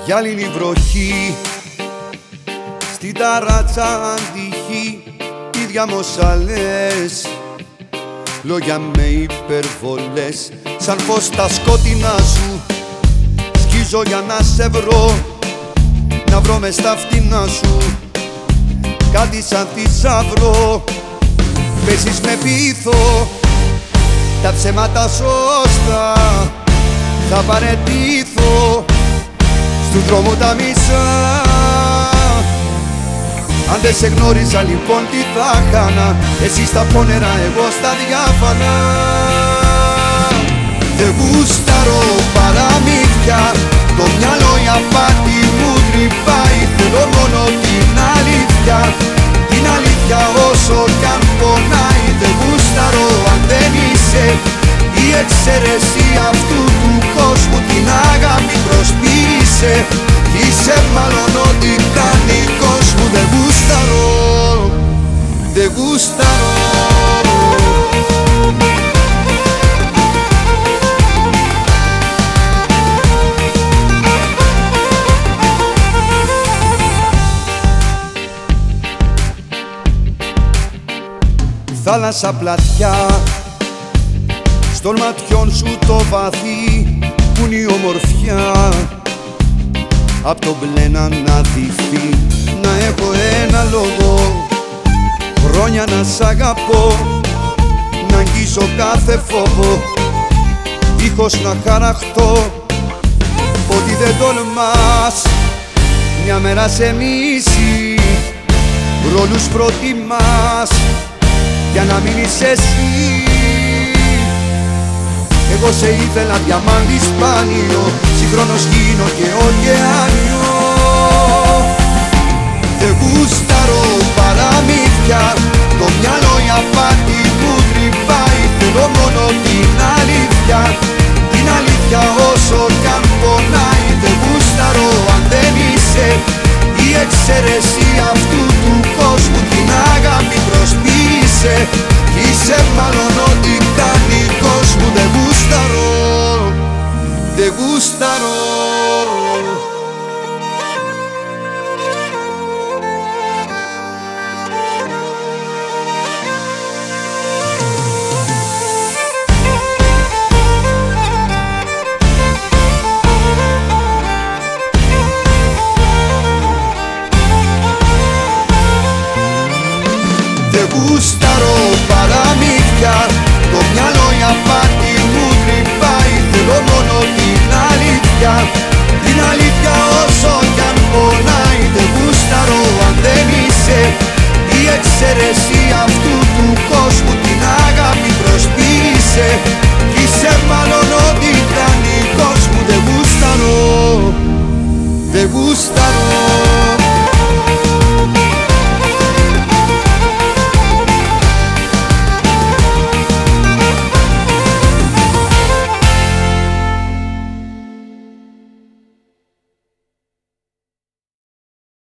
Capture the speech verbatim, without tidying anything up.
Γυάλινη βροχή στην ταράτσα αντυχή, ίδια μόσα λες, λόγια με υπερβολές. Σαν πως τα σκότεινά σου σκίζω για να σε βρω, να βρω μες στα φτηνά σου κάτι σαν θησαυρό. Παίζεις με πείθο, τα ψέματα σωστά, θα παραιτήθω στου δρόμου τα μισά. Αν δεν σε γνώριζα λοιπόν τι θα χάνα, εσύ στα πόνερα, εγώ στα διάφανα. Δεν γουστάρω παραμύθια, το μυαλό η απάτη μου τρυπάει. Θέλω μόνο την αλήθεια, την αλήθεια όσο κι αν πονάει. Δεν γουστάρω αν δεν είσαι η εξαίρεση αυτού του κόσμου, την αγάπη προσποιείσαι, είσαι μάλλον ό,τι κάνει κόσμο. Δεν γουστάρω, δεν γουστάρω. Θάλασσα πλατιά, στον ματιών σου το βαθύ που είναι η ομορφιά, απ' το μπλε να αναδειχθεί. Να έχω ένα λόγο, χρόνια να σ' αγαπώ, να αγγίζω κάθε φόβο, δίχως να χαραχτώ. Ότι δεν τολμάς μια μέρα σε μίση, ρόλους προτιμάς για να μείνεις εσύ. Εγώ σε ήθελα διαμάντι σπάνιο, συγχρόνως γίνω και ωκεάνιο. Δεν γουστάρω παραμύθια, το μυαλό η απάτη μου τρυπάει. Θέλω μόνο την αλήθεια, την αλήθεια όσο κι αν πονάει. Δεν γουστάρω αν δεν είσαι η εξαίρεση αυτού του κόσμου, την αγάπη προσποιείσαι, είσαι μάλλον ό,τι κάνει κόσμο. Δεν γουστάρω, δεν γουστάρω.